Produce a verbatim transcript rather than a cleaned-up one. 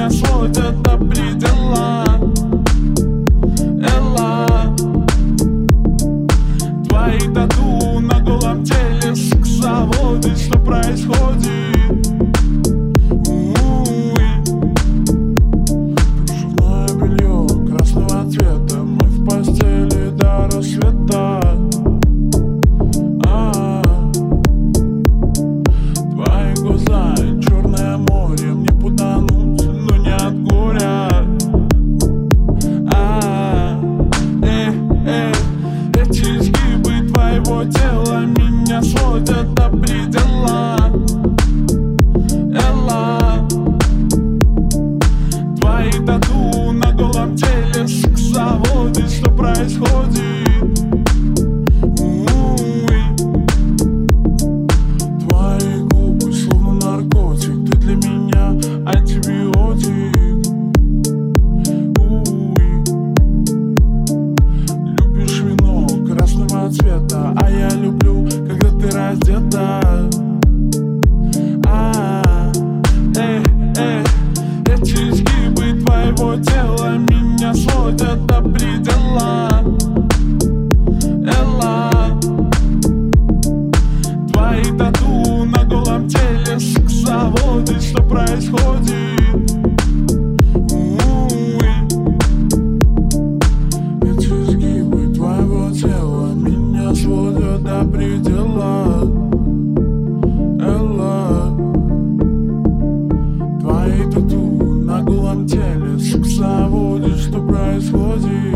меня сводят до предела. Элла, твои тату на голом теле секс заводит. Что происходит? Кружевное белье красного цвета, мы в постели до рассвета. Твои глаза и черное море, мне потонуть, но не от горя. А, э, э, эти изгибы твоего тела меня сводят до предела. Элла, твои тату на голом теле секс заводит. Что происходит? Цвета, а я люблю, когда ты раздета. А, э, э, эти изгибы твоего тела меня сводят до предела. Элла, твои тату на голом теле секс заводит. Что происходит? Сводят до предела. Элла, твои тату на голом теле секс заводит. Что происходит?